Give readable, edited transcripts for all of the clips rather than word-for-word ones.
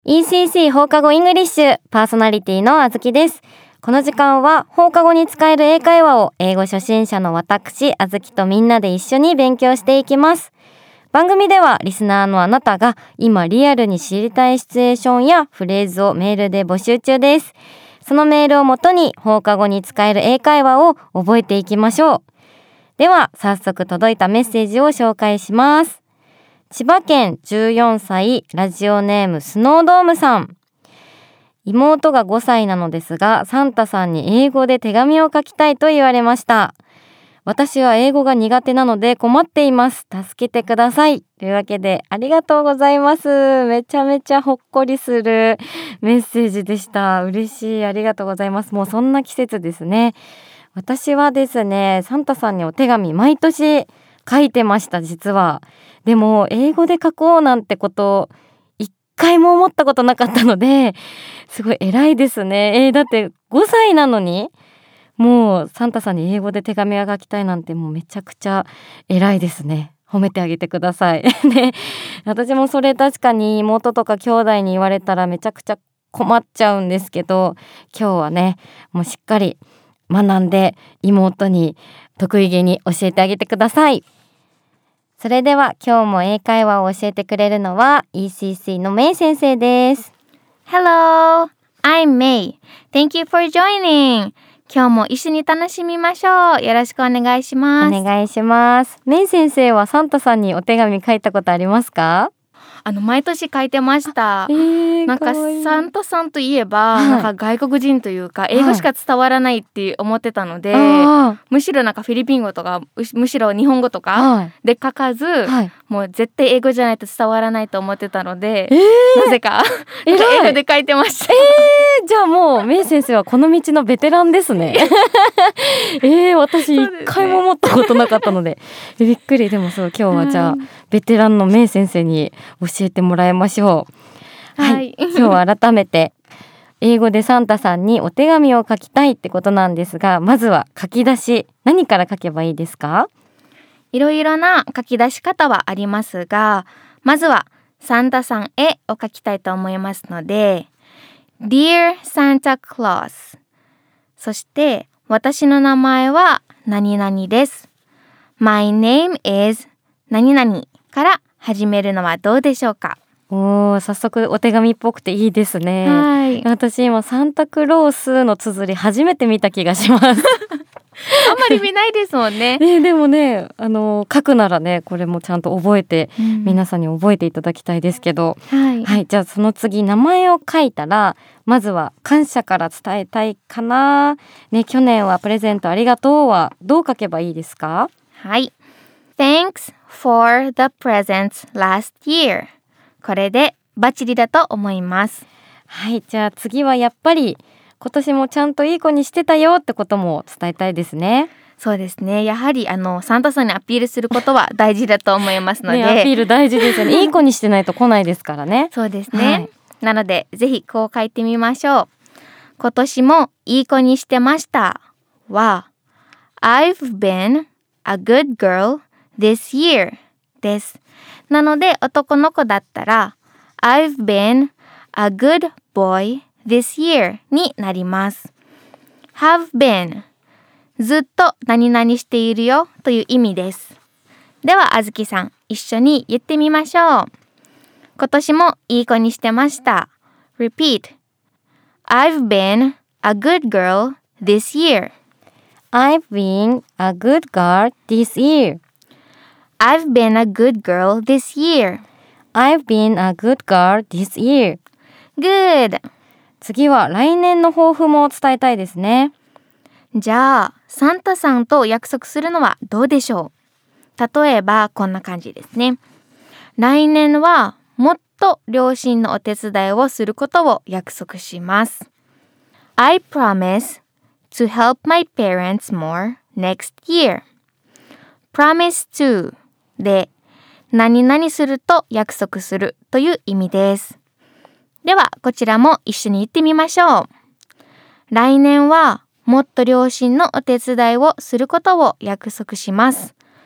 ECC 放課後イングリッシュパーソナリティのあずきです。この時間は放課後に使える英会話を英語初心者の私あずきとみんなで一緒に勉強していきます。番組ではリスナーのあなたが今リアルに知りたいシチュエーションやフレーズをメールで募集中です。そのメールをもとに放課後に使える英会話を覚えていきましょう。では早速届いたメッセージを紹介します。千葉県14歳ラジオネームスノードームさん。妹が5歳なのですが、サンタさんに英語で手紙を書きたいと言われました。私は英語が苦手なので困っています。助けてください。というわけでありがとうございます。めちゃめちゃほっこりするメッセージでした。嬉しい。ありがとうございます。もうそんな季節ですね。私はですね、サンタさんにお手紙毎年書いてました。実はでも英語で書こうなんてこと一回も思ったことなかったので、すごい偉いですね。だって5歳なのにもうサンタさんに英語で手紙が書きたいなんてもうめちゃくちゃ偉いですね。褒めてあげてくださいね。私もそれ確かに妹とか兄弟に言われたらめちゃくちゃ困っちゃうんですけど、今日はねもうしっかり学んで妹に得意げに教えてあげてください。それでは今日も英会話を教えてくれるのは ECC のメイ先生です。 Hello, I'm May. Thank you for joining. 今日も一緒に楽しみましょう。よろしくお願いします。 お願いします。メイ先生はサンタさんにお手紙書いたことありますか？ 毎年書いてました。なんかサンタさんといえば、なんか外国人というか英語しか伝わらないって思ってたので、むしろなんかフィリピン語とかむしろ日本語とかで書かず、もう絶対英語じゃないと伝わらないと思ってたので、なぜか英語で書いてました。 じゃあもうメイ先生はこの道のベテランですね。私一回も思ったことなかったのでびっくり。でもそう、今日はじゃあベテランのメイ先生に教えてもらいましょう。はい、今日は改めて英語でサンタさんにお手紙を書きたいってことなんですが、まずは書き出し、何から書けばいいですか？ いろいろな書き出し方はありますが、まずはサンタさんへを書きたいと思いますので Dear Santa Claus、 そして私の名前は何々です、 My name is 何々から始めるのはどうでしょうか？ 早速お手紙っぽくていいですね。私今サンタクロースの綴り初めて見た気がします。 あんまり見ないですもんね。 でもね、書くならねこれもちゃんと覚えて、皆さんに覚えていただきたいですけど、じゃあその次名前を書いたらまずは感謝から伝えたいかな、去年はプレゼントありがとうはどう書けばいいですか？ Thanks for the presents last year。 これでバッチリだと思います。 じゃあ次はやっぱり今年もちゃんといい子にしてたよってことも伝えたいですね。 そうですね。やはりサンタさんにアピールすることは大事だと思いますので、 アピール大事ですよね。いい子にしてないと来ないですからね。 そうですね、なのでぜひこう書いてみましょう。今年もいい子にしてましたは I've been a good girl this year です。なので男の子だったら I've been a good boy this year になります。 have been ずっと何々しているよという意味です。ではあずきさん一緒に言ってみましょう。今年もいい子にしてました。 Repeat I've been a good girl this year. I've been a good girl this year. I've been a good girl this year. I've been a good girl this year. Good. 次は来年の抱負も伝えたいですね。 じゃあサンタさんと約束するのはどうでしょう？例えばこんな感じですね。来年はもっと両親のお手伝いをすることを約束します。I promise to help my parents more next year. Promise to で何々すると約束するという意味です。ではこちらも一緒に言ってみましょう。来年はもっと両親のお手伝いをすることを約束します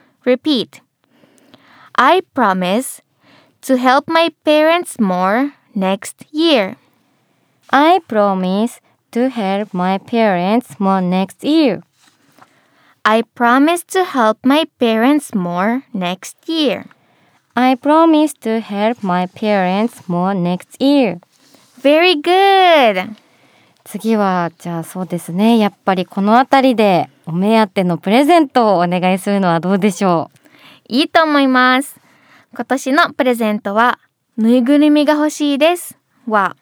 。Repeat. I promise to help my parents more next year. I promise to help my parents more next year. I promise to help my parents more next year. I promise to help my parents more next year. Very good! 次はじゃあそうですね、やっぱりこのあたりでお目当てのプレゼントをお願いするのはどうでしょう。 いいと思います。今年のプレゼントはぬいぐるみが欲しいですは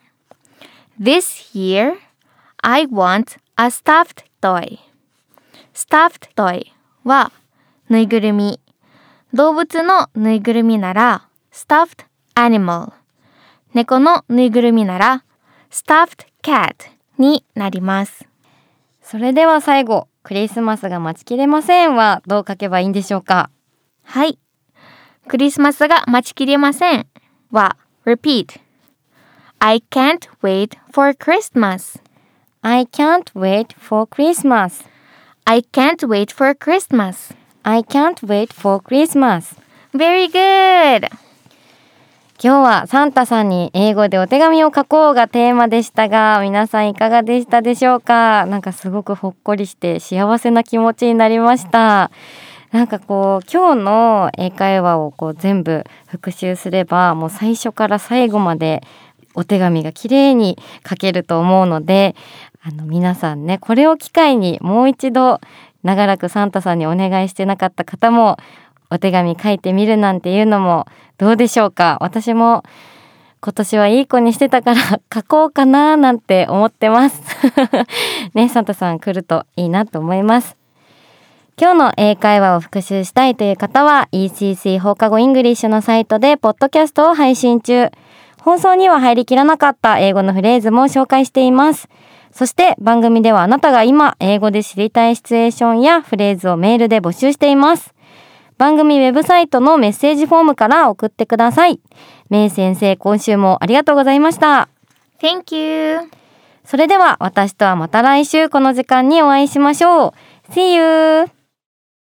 This year I want a stuffed toy. Stuffed toy はぬいぐるみ。動物のぬいぐるみなら stuffed animal。猫のぬいぐるみなら stuffed cat になります。 それでは最後、クリスマスが待ちきれませんはどう書けばいいんでしょうか。 はい。クリスマスが待ちきれませんは repeat. I can't wait for Christmas. I can't wait for Christmas. I can't wait for Christmas. I can't wait for Christmas. Very good! 今日はサンタさんに英語でお手紙を書こうがテーマでしたが、皆さんいかがでしたでしょうか。なんかすごくほっこりして幸せな気持ちになりました。なんかこう今日の英会話をこう全部復習すれば、もう最初から最後までお手紙がきれいに書けると思うので、皆さんね、これを機会にもう一度長らくサンタさんにお願いしてなかった方もお手紙書いてみるなんていうのもどうでしょうか。私も今年はいい子にしてたから書こうかななんて思ってますね、サンタさん来るといいなと思います。今日の英会話を復習したいという方は ECC 放課後イングリッシュのサイトでポッドキャストを配信中。放送には入りきらなかった英語のフレーズも紹介しています。そして番組ではあなたが今英語で知りたいシチュエーションやフレーズをメールで募集しています。番組ウェブサイトのメッセージフォームから送ってください。めい先生、今週もありがとうございました。 Thank you! それでは私とはまた来週この時間にお会いしましょう。See you!